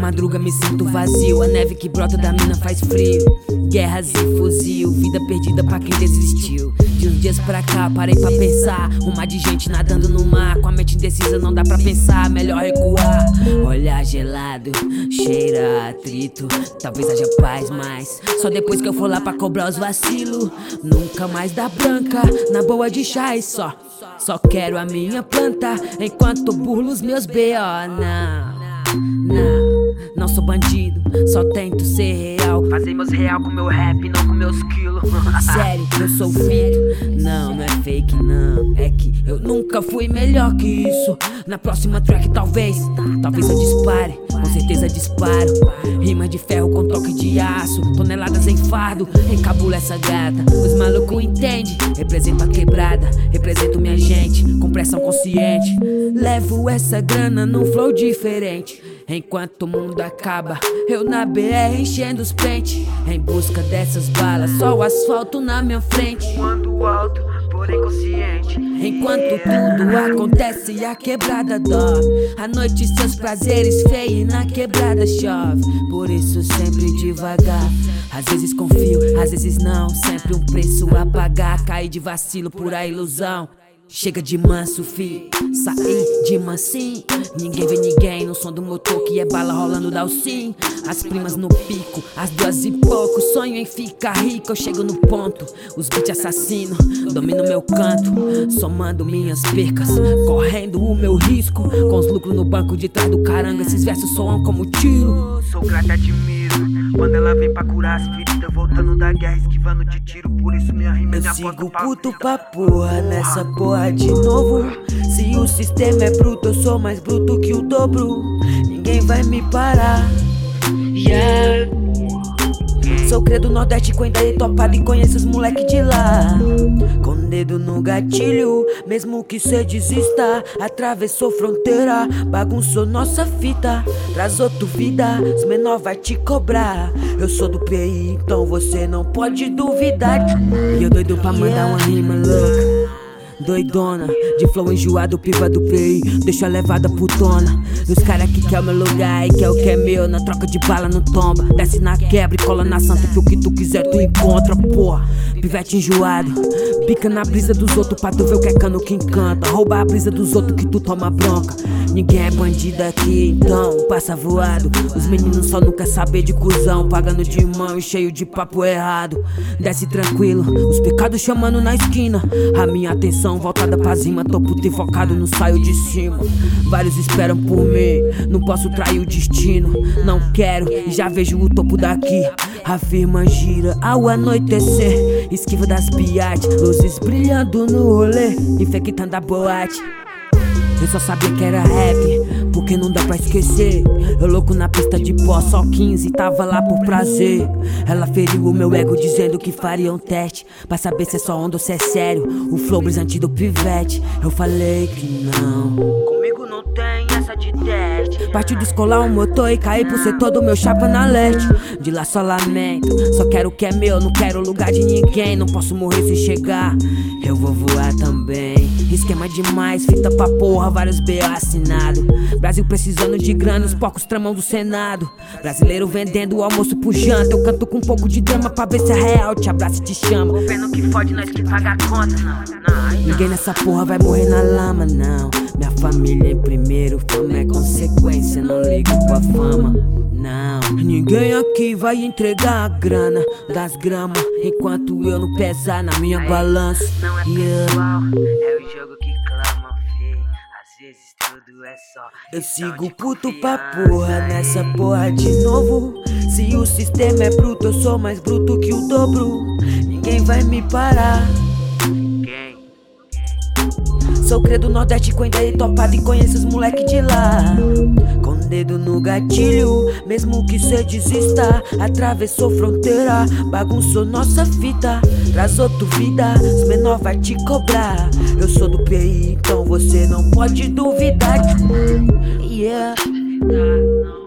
madruga me sinto vazio. A neve que brota da mina faz frio. Guerras e fuzil, vida perdida pra quem desistiu. De uns dias pra cá parei pra pensar. Um mar de gente nadando no mar. Com a mente indecisa não dá pra pensar, melhor recuar. Olhar gelado, cheira a atrito. Talvez haja paz, mas só depois que eu for lá pra cobrar os vacilos. Nunca mais dá branca, na boa de chá e só quero a minha planta, enquanto burlo os meus B.O. Não sou bandido, só tento ser real. Fazer meus real com meu rap, não com meus quilos. Sério, eu sou feito. Não é fake, não. É que eu nunca fui melhor que isso. Na próxima track talvez eu dispare. Com certeza disparo. Rima de ferro com toque de aço. Toneladas em fardo, encabula essa gata. Os malucos entendem. Represento a quebrada, represento minha gente com pressão consciente. Levo essa grana num flow diferente. Enquanto o mundo acaba, eu na BR enchendo os pentes. Em busca dessas balas, só o asfalto na minha frente. Quando alto, porém consciente. Enquanto tudo acontece e a quebrada dorme. À noite seus prazeres feios e na quebrada chove. Por isso sempre devagar. Às vezes confio, às vezes não. Sempre um preço a pagar. Cair de vacilo por a ilusão. Chega de manso, fi, saí de mansinho. Ninguém vê ninguém no som do motor que é bala rolando da sim. As primas no pico, às 2 e pouco. Sonho em ficar rico, eu chego no ponto. Os beats assassino, domino meu canto. Somando minhas percas, correndo o meu risco. Com os lucros no banco de trás do caranga. Esses versos soam como tiro. Sou grato, admiro quando ela vem pra curar as feridas. Voltando da guerra, esquivando de tiro. Por isso minha rima é minha porta. Eu sigo puto pra porra, nessa porra de novo. Se o sistema é bruto, eu sou mais bruto que o dobro. Ninguém vai me parar. Yeah. Sou credo nordeste com ideia topada e conheço os moleque de lá. Com o dedo no gatilho, mesmo que cê desista. Atravessou fronteira, bagunçou nossa fita. Traz outra vida, os menor vai te cobrar. Eu sou do PI, então você não pode duvidar. E eu doido pra mandar uma rima louca, doidona, de flow enjoado, piva do PI. Deixa a levada putona. E os cara que quer o meu lugar e quer o que é meu. Na troca de bala não tomba. Desce na quebra e cola na santa, que o que tu quiser tu encontra, porra. Pivete enjoado, pica na brisa dos outros pra tu ver o que é cano que encanta. Rouba a brisa dos outros que tu toma bronca. Ninguém é bandido aqui, então passa voado. Os meninos só não quer saber de cuzão, pagando de mão e cheio de papo errado. Desce tranquilo, os pecados chamando na esquina. A minha atenção voltada pra cima, tô puto e focado no saio de cima. Vários esperam por mim, não posso trair o destino. Não quero e já vejo o topo daqui. A firma gira ao anoitecer, esquiva das piates, luzes brilhando no rolê, infectando a boate. Eu só sabia que era rap, porque não dá pra esquecer. Eu louco na pista de pó, só 15, tava lá por prazer. Ela feriu o meu ego dizendo que faria um teste pra saber se é só onda ou se é sério. O flow brisante do pivete, eu falei que não. Comigo não tem essa de teste. Partiu descolar um motor e cair por ser todo meu chapa na leste. De lá só lamento, só quero o que é meu, não quero lugar de ninguém. Não posso morrer sem chegar, eu vou voar também. Esquema demais, fita pra porra, vários B.O. assinado. Brasil precisando de grana, os porcos tramão do Senado. Brasileiro vendendo o almoço pro janta. Eu canto com um pouco de drama pra ver se é real, te abraça e te chama. Vendo que fode, nós que paga a conta, não. Ninguém nessa porra vai morrer na lama, não. Minha família em primeiro, fama é consequência, não ligo pra fama, não. Ninguém aqui vai entregar a grana das gramas enquanto eu não pesar na minha balança. Não é pessoal, é o jogo que clama, fi. Às vezes tudo é só. Eu sigo puto pra porra, nessa porra de novo. Se o sistema é bruto, eu sou mais bruto que o dobro. Ninguém vai me parar. Sou credo nordeste com ideia topada e conheço os moleque de lá. Com o dedo no gatilho, mesmo que cê desista. Atravessou fronteira, bagunçou nossa fita. Traz outra vida, os menor vai te cobrar. Eu sou do PI, então você não pode duvidar. Yeah.